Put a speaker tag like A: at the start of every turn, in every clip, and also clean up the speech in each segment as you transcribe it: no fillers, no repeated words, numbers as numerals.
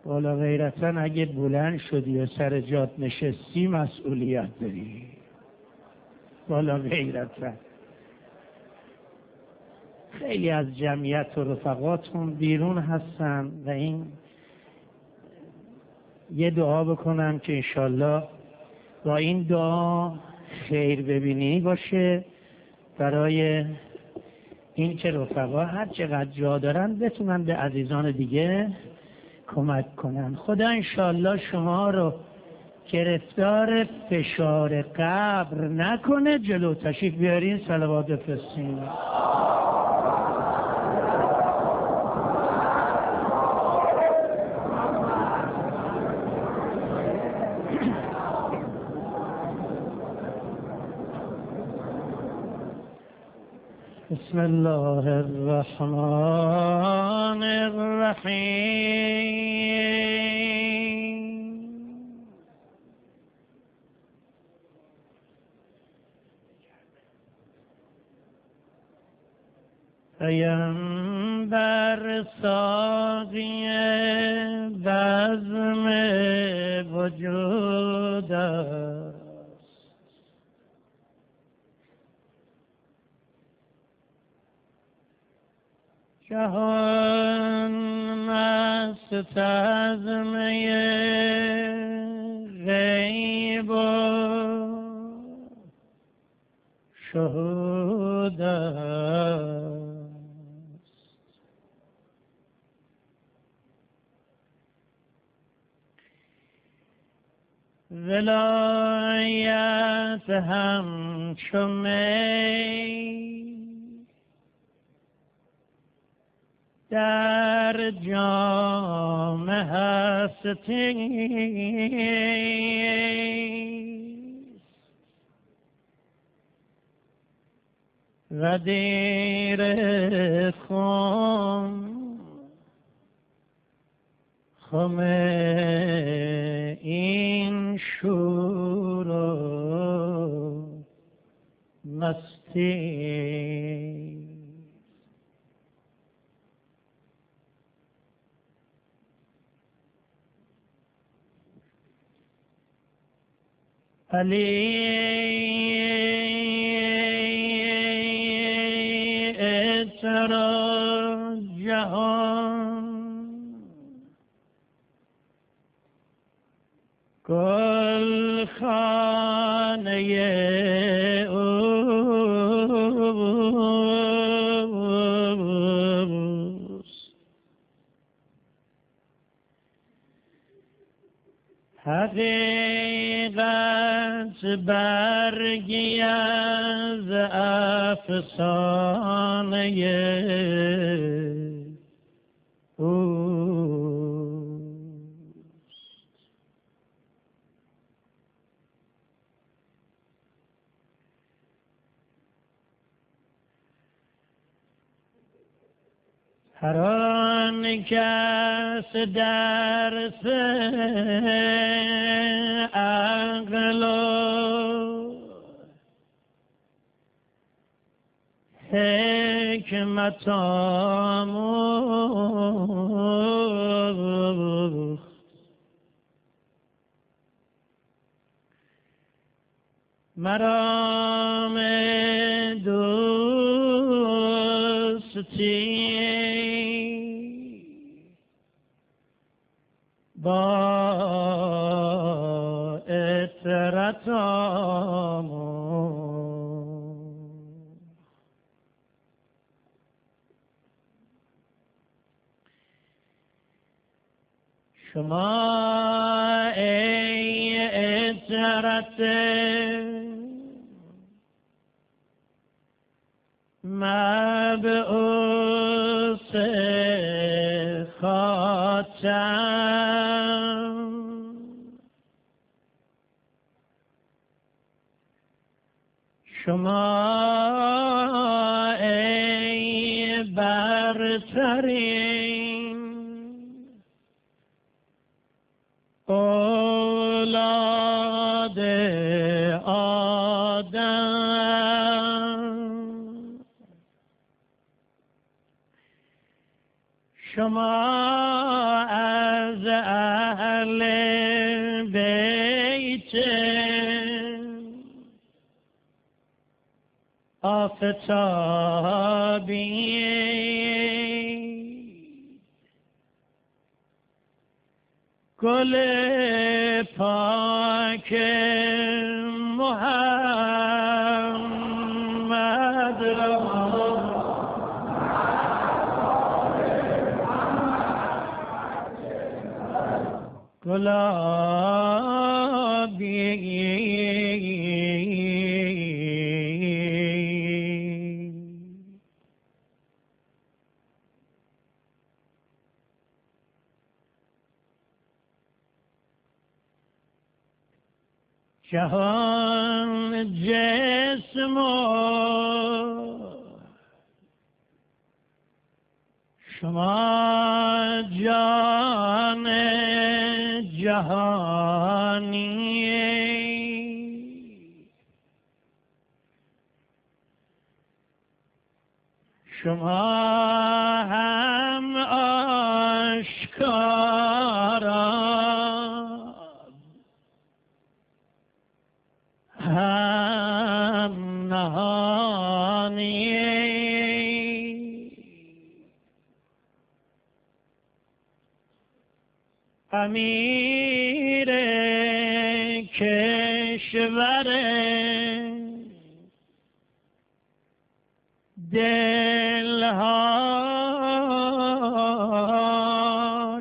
A: والا غیرتا اگه بلند شدی و سر جات نشستی مسئولیت داری. والا غیرتا خیلی از جمعیت و رفقاتون بیرون هستن و این یه دعا بکنم که انشالله با این دعا خیر ببینی باشه برای این که رفقا هر چقدر جا دارن بتونن به عزیزان دیگه کمک کنن. خدا انشالله شما رو گرفتار فشار قبر نکنه. جلو تشریف بیارین صلوات بفرستین. بسم الله الرحمن الرحیم. پیمبر ساقی بزم وجود است، جهان مست از می غیب و شهود است. ولایت همچو می در جام هستیست و دیر خم این شور و مستی. علی اترا جهان گل خانه اوست، حقیقت برگی از افسانه اوست. هر آن کس درس عقل و حکمت آموخت، مرام دوستی با اطرت آموخت. شما ای اطرت مبعوث خاتم، شما ای برترین اولاد آدم، شما از اهل بیت آفتابی گل پاک محمد را گلابی جهان جسم و شما جان جهانی شما هم آشکارا هم نهانی امیر کشور دلها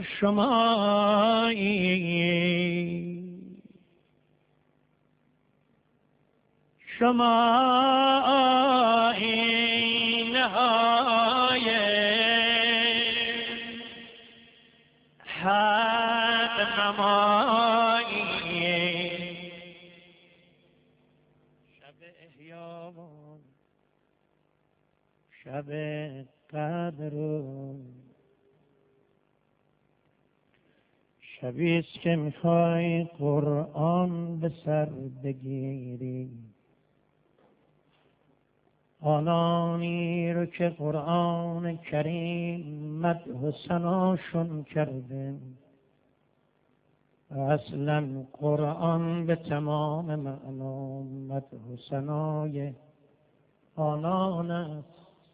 A: شمایی شما آیین‌های حق نمایی شب احیا و شب قدر و شبیست که میخوای قرآن به سر بگیری آنانی رو که قرآن کریم مدح و ثناشون کرده اصلا قرآن به تمام معنا مدح و ثنای آنان است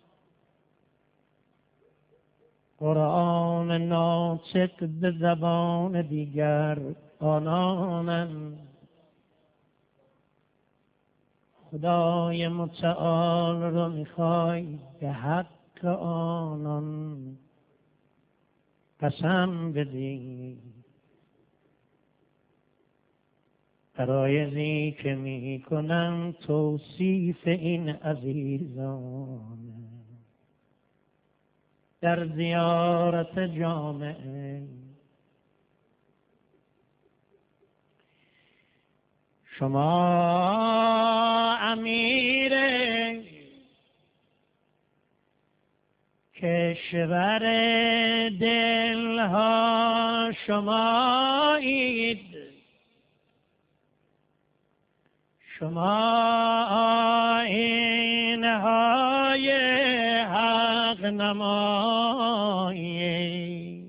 A: قرآن ناطق به زبان دیگر آنانند خدای متعال رو میخوای به حق آنان قسم بدی عرایضی که میکنم توصیف این عزیزان در زیارت جامعه شما امیر کشور دلها شمایید شما آیین‌های حق نمایی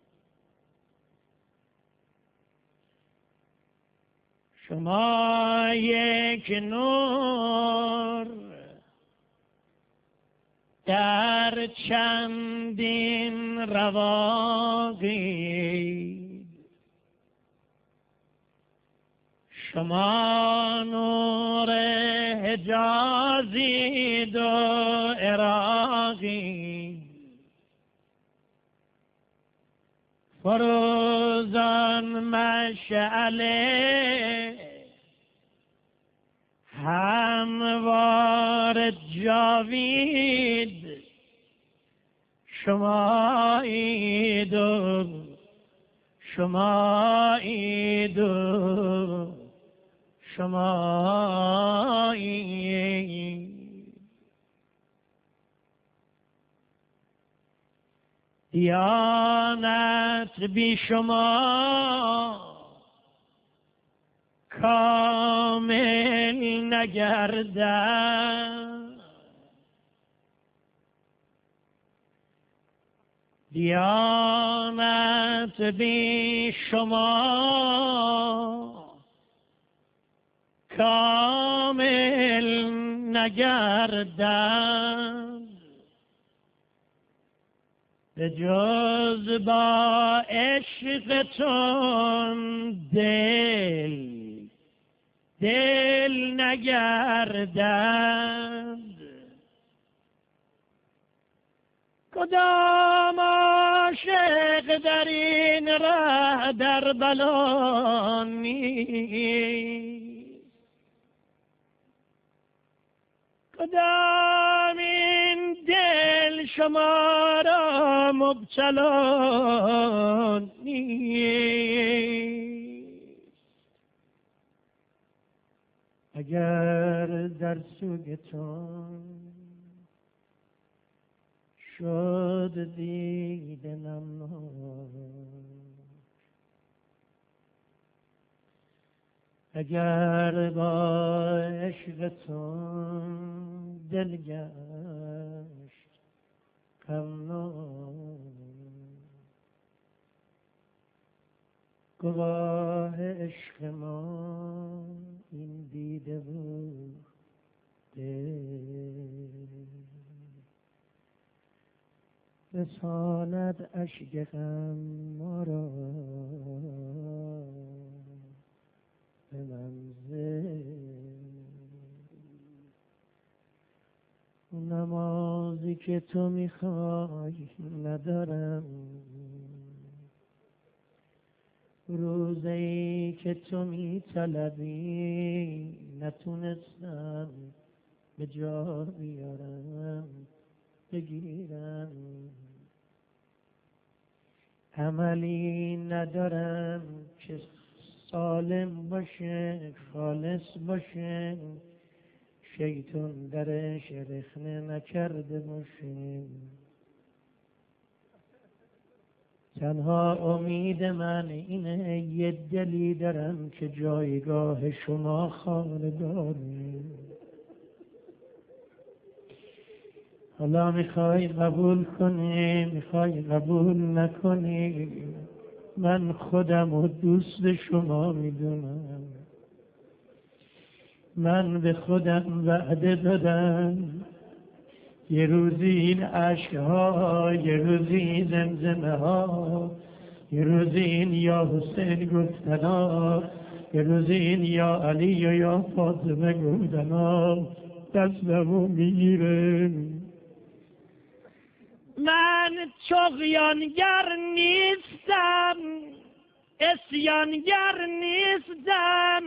A: شما یک نور در چندین رواقی شما نور حجازید و عراقی فروزان مشعله هموار جاوید شمایید و شمایید و شمایید دیانت بی شما کامل نگردد دیانت بی شما کامل نگردد به جز با عشقتون دل نگردد کدام عاشق در این ره در بلا نیست کدام این دل شما را مبتلا نیست اگر در سوگتون شد دیده نمناک اگر با عشقتون دل گشت غمناک گواه عشق ما این دیده بود رساند اشک غم ما را به منزل اون نمازی که تو میخوای ندارم روزی که تو میطلبی نتونستم به جا بیارم بگیرم عملی ندارم که سالم باشه خالص باشه شیطان درش رخنه نکرده باشه تنها امید من اینه یه دلی دارم که جایگاه شما خوانداره حالا میخوای قبول کنی میخوای قبول نکنی من خودم و دوست شما میدونم من به خودم وعده دادم یه روزی این عشقها یه روزی این زمزمه ها یه روزی این یا حسین گفتنا یه روزی این یا علی و یا فاطمه گفتنا دستمو میگیره من طغیانگر نیستم عصیانگر نیستم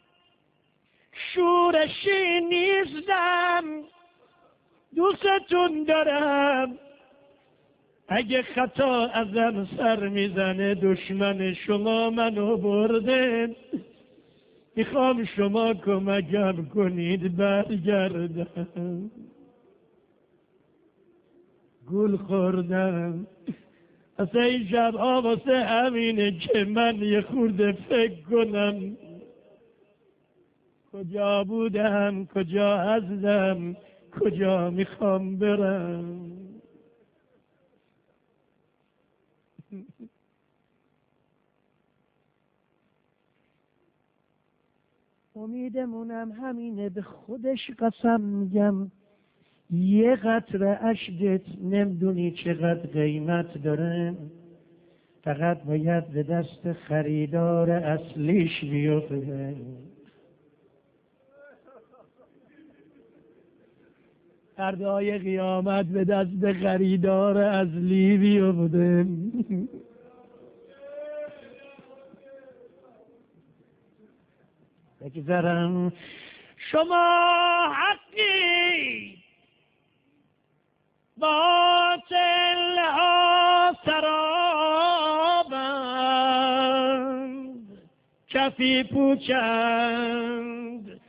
A: شورشی نیستم دوستتون دارم اگه خطا ازم سر میزنه دشمن شما منو برده میخوام شما کمکم کنید برگردم گول خوردم اصلا این شبها واسه همینه که من یه خورده فکر کنم کجا بودم کجا هستم کجا میخوام برم امیدمونم همینه به خودش قسم میگم یه قطره اشکت نمیدونی چقدر قیمت داره فقط باید به دست خریدار اصلیش بیفته فردای قیامت به دست خریدار اصلی بیفته بگذارم شما حقی باطل ها سرابند کفی پوچند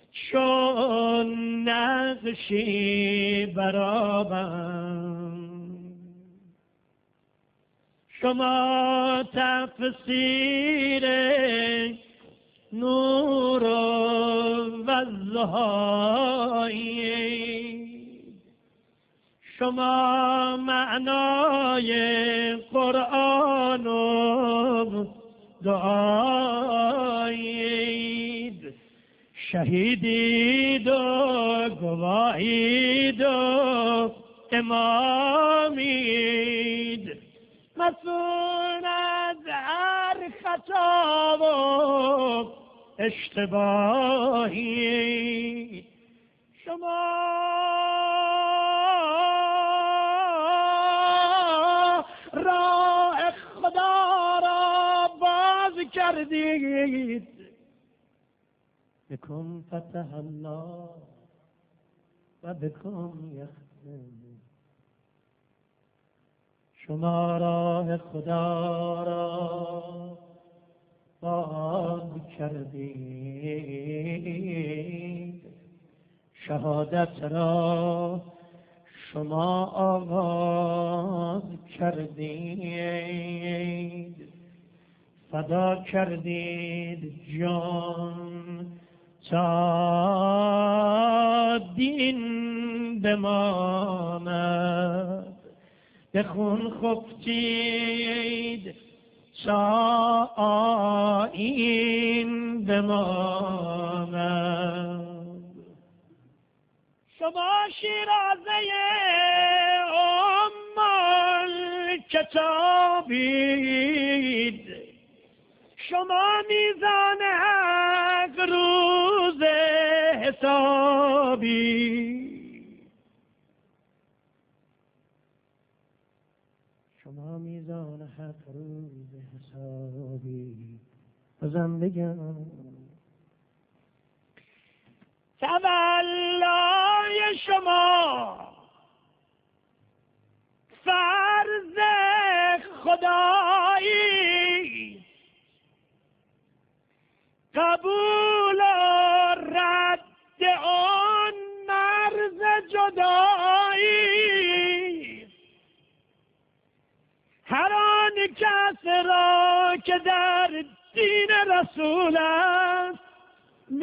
A: چون نقشی برابند شما تفسیر نور و ضحایی شما معنای قرآن و دعایید، شهیدید و گواهید و امامید، مسئول از هر خطا و اشتباهید. شما راه خدا را باز کردید، بکن فتح الله و بکن یختم. شما راه خدا را باز کردید، شهادت را شما آغاز کردید، فدا کردید جان تا دین بماند، به خون خفتید تا آیین بماند. شما شیرازه ام الکتابید، شما میزان حق روز حسابی، شما میزان حق روز حسابی. بازم بگم تولای شما فرض خدایی، قبول و رد آن مرز جدایی. هر آن کس را که در دین رسول است،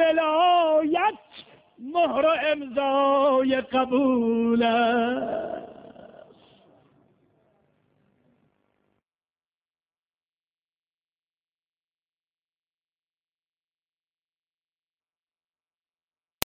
A: ولایت مهر و امضای قبول است.